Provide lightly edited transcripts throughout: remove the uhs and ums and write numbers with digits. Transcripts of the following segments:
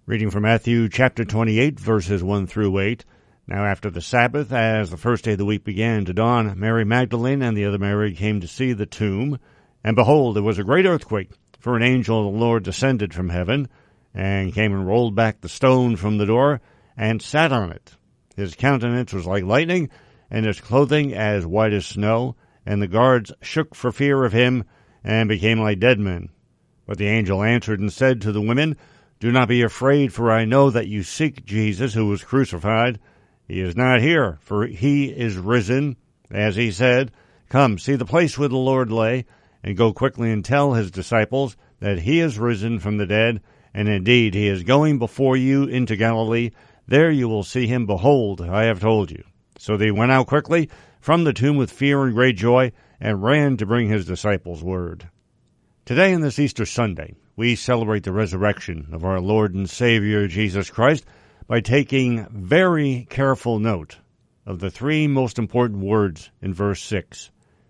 Reading from Matthew chapter 28, verses 1 through 8. Now after the Sabbath, as the first day of the week began to dawn, Mary Magdalene and the other Mary came to see the tomb. And behold, there was a great earthquake, for an angel of the Lord descended from heaven, and came and rolled back the stone from the door, and sat on it. His countenance was like lightning, and his clothing as white as snow. And the guards shook for fear of him, and became like dead men. But the angel answered and said to the women, Do not be afraid, for I know that you seek Jesus who was crucified. He is not here, for he is risen, as he said. Come, see the place where the Lord lay, and go quickly and tell his disciples that he is risen from the dead, and indeed he is going before you into Galilee. There you will see him. Behold, I have told you. So they went out quickly from the tomb with fear and great joy, and ran to bring his disciples word. Today, on this Easter Sunday, we celebrate the resurrection of our Lord and Savior Jesus Christ by taking very careful note of the three most important words in verse 6.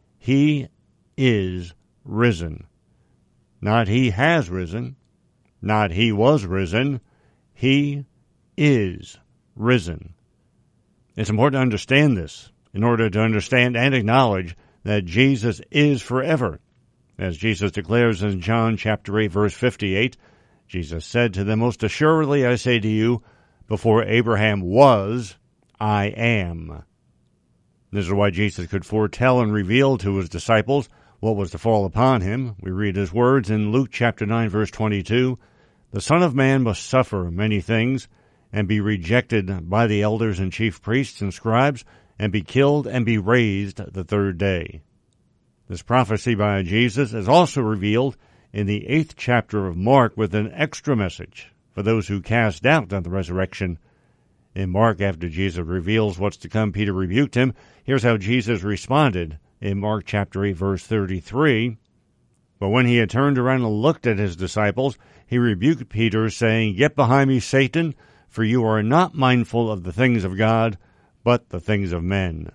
He is risen. Not he has risen, not he was risen, he is risen. It's important to understand this in order to understand and acknowledge that Jesus is forever. As Jesus declares in John chapter 8, verse 58, Jesus said to them, Most assuredly I say to you, before Abraham was, I am. This is why Jesus could foretell and reveal to his disciples what was to fall upon him. We read his words in Luke chapter 9, verse 22, The Son of Man must suffer many things, and be rejected by the elders and chief priests and scribes, and be killed and be raised the third day. This prophecy by Jesus is also revealed in the 8th chapter of Mark with an extra message for those who cast doubt on the resurrection. In Mark, after Jesus reveals what's to come, Peter rebuked him. Here's how Jesus responded in Mark chapter 8, verse 33. But when he had turned around and looked at his disciples, he rebuked Peter, saying, Get behind me, Satan, for you are not mindful of the things of God, but the things of men.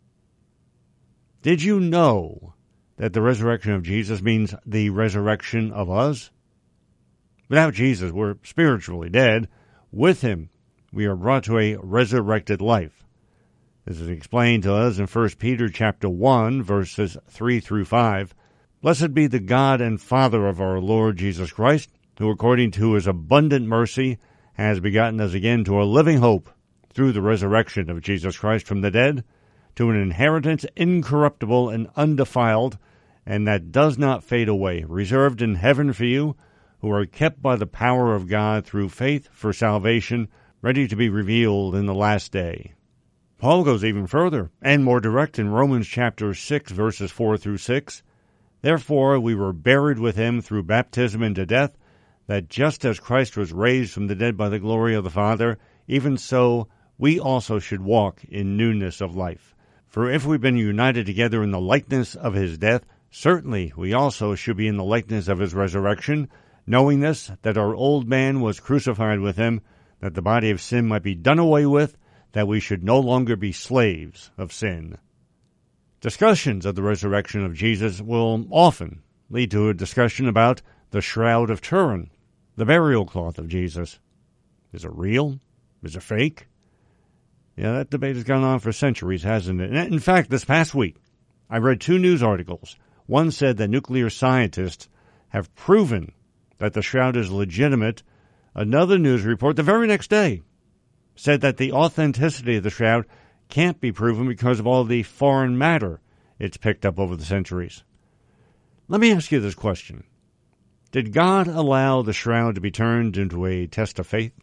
Did you know that the resurrection of Jesus means the resurrection of us? Without Jesus, we're spiritually dead. With him, we are brought to a resurrected life. This is explained to us in 1 Peter chapter 1, verses 3 through 5. Blessed be the God and Father of our Lord Jesus Christ, who according to his abundant mercy has begotten us again to a living hope through the resurrection of Jesus Christ from the dead, to an inheritance incorruptible and undefiled, and that does not fade away, reserved in heaven for you, who are kept by the power of God through faith for salvation, ready to be revealed in the last day. Paul goes even further and more direct in Romans chapter 6, verses 4 through 6. Therefore we were buried with him through baptism into death, that just as Christ was raised from the dead by the glory of the Father, even so we also should walk in newness of life. For if we've been united together in the likeness of his death, certainly we also should be in the likeness of his resurrection, knowing this, that our old man was crucified with him, that the body of sin might be done away with, that we should no longer be slaves of sin. Discussions of the resurrection of Jesus will often lead to a discussion about the Shroud of Turin, the burial cloth of Jesus. Is it real? Is it fake? Yeah, that debate has gone on for centuries, hasn't it? In fact, this past week, I read two news articles. One said that nuclear scientists have proven that the shroud is legitimate. Another news report the very next day said that the authenticity of the shroud can't be proven because of all the foreign matter it's picked up over the centuries. Let me ask you this question. Did God allow the shroud to be turned into a test of faith?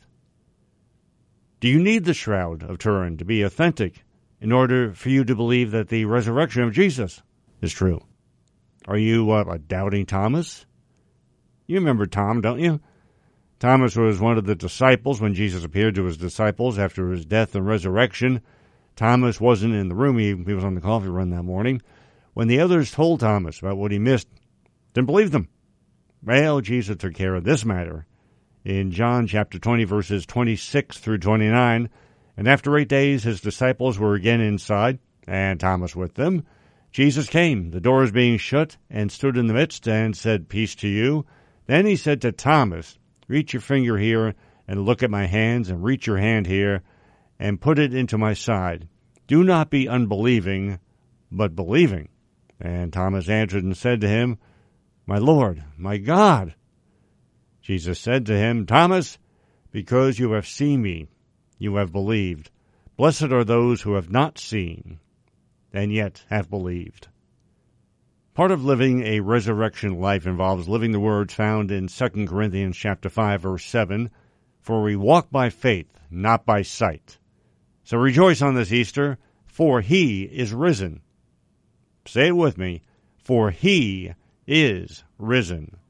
Do you need the Shroud of Turin to be authentic in order for you to believe that the resurrection of Jesus is true? Are you a doubting Thomas? You remember Tom, don't you? Thomas was one of the disciples when Jesus appeared to his disciples after his death and resurrection. Thomas wasn't in the room. He was on the coffee run that morning. When the others told Thomas about what he missed, didn't believe them. Well, Jesus took care of this matter in John chapter 20, verses 26 through 29. And after 8 days, his disciples were again inside, and Thomas with them. Jesus came, the doors being shut, and stood in the midst, and said, Peace to you. Then he said to Thomas, Reach your finger here, and look at my hands, and reach your hand here, and put it into my side. Do not be unbelieving, but believing. And Thomas answered and said to him, My Lord, my God. Jesus said to him, Thomas, because you have seen me, you have believed. Blessed are those who have not seen, and yet have believed. Part of living a resurrection life involves living the words found in 2 Corinthians chapter 5, verse 7, For we walk by faith, not by sight. So rejoice on this Easter, for he is risen. Say it with me, for he is risen.